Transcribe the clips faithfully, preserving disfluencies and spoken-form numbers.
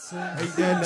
ای دل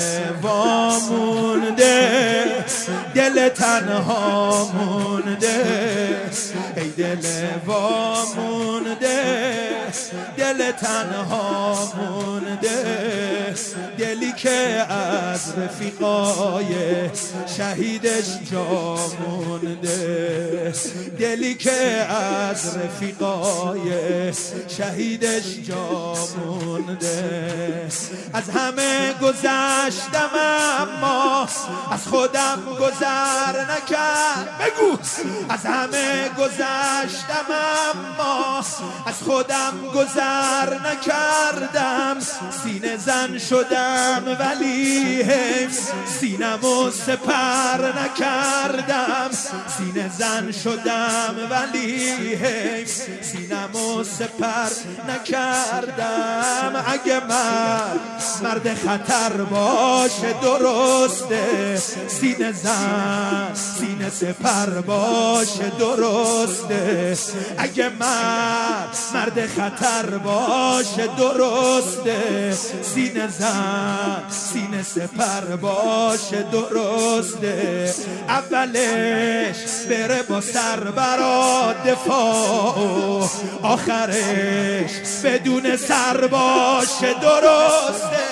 وامونده، دل تنها مونده، ای دل وامونده، دل تنها مونده، دلی که از رفیقای شهیدش جا مونده، دلی که از رفیقای شهیدش جا مونده. از همه گذشتم اما از خودم گذر نکرد. بگو از همه گذشتم اما از خودم گذر نکردم، سینه زن شدم ولی حیف سینمو سپر نکردم، سینه زن شدم ولی حیف سینمو سپر نکردم. اگه من مرد خطر باشه درسته، سینه زن سینه سپر باشه درسته، اگه من مرد خطر باشه درسته، سینه زن سینه سپر باشه درسته. اولش بره با سر برا دفاع، آخرش بدون سر باشه درسته.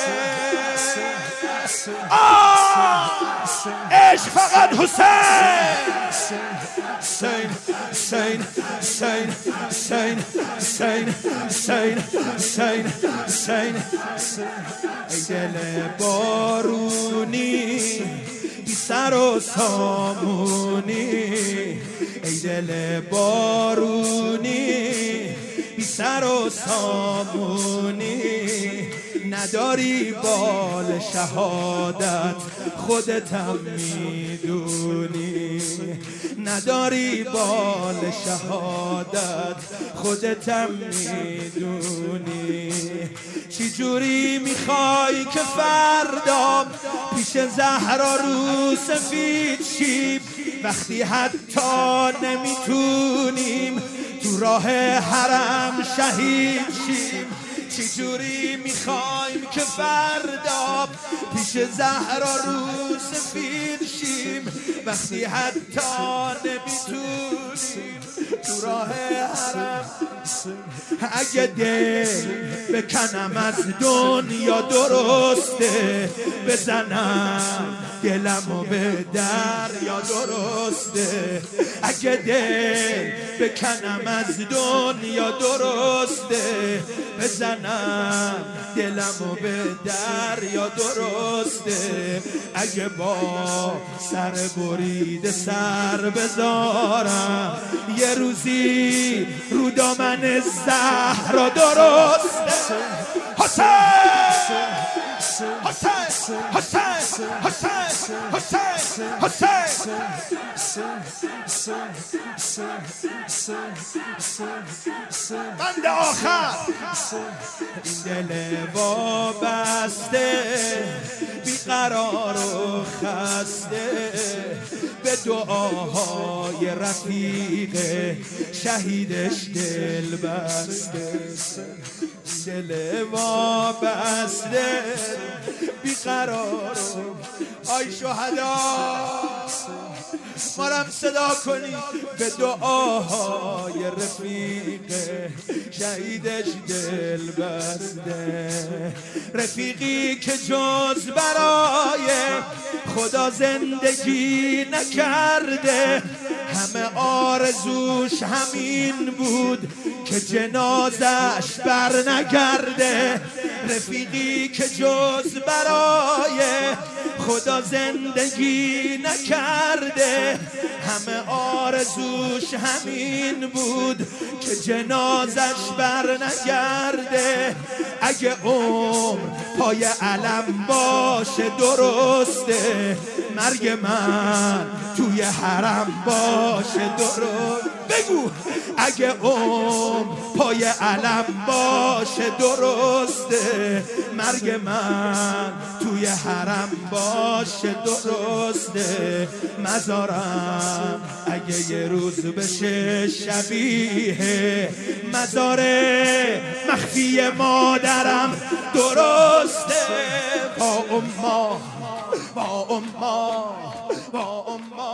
آه عشق فقط حسین، حسین حسین حسین حسین حسین حسین حسین حسین. ای دل بارونی بی سر و سامونی، ای دل بارونی بی سر و سامونی، نداری بال شهادت خودتم میدونی، نداری بال شهادت خودتم میدونی. چی جوری میخوای که فردا پیش زهرا رو سفید شیم، وقتی حتی نمیتونیم تو راه حرم شهید شیم؟ چی جوری میخوایم که فردا پیش زهرا رو سفید شیم، وقتی حتی نمیتونیم تو راه حرم؟ اگه دل بکنم از دنیا درسته، بزنم دلمو به دریا درسته، اگه دل بکنم از دنیا درسته، بزنم دلمو به دریا درسته. اگه با سر بریده سر بذارم یه روزی رو دامن زهرا درسته. حسین حسین حسین حسین حسین حسین بند آخر. این دل وابسته بیقرار و خسته به دعاهای رفیق شهیدش دل بسته، دل وابسته بیقرار. آی شهدا مارم صدا کنی به دعاهای رفیق شهیدش دل بسته، رفیقی که جز برای خدا زندگی نکرده، همه آرزوش همین بود که جنازش بر نگرده، رفیقی که جز برای خدا زندگی نکرده، همه آرزوش همین بود که جنازش بر نگرده. اگه عمر پای علم باشه درسته، مرگ من توی حرم باشه درست. بگو اگه عمر پای علم باشه درسته، مرگ من توی حرم باشه درسته. مزارم اگه یه روز بشه شبیه مزار مخفی مادرم درسته. اما با اما با اما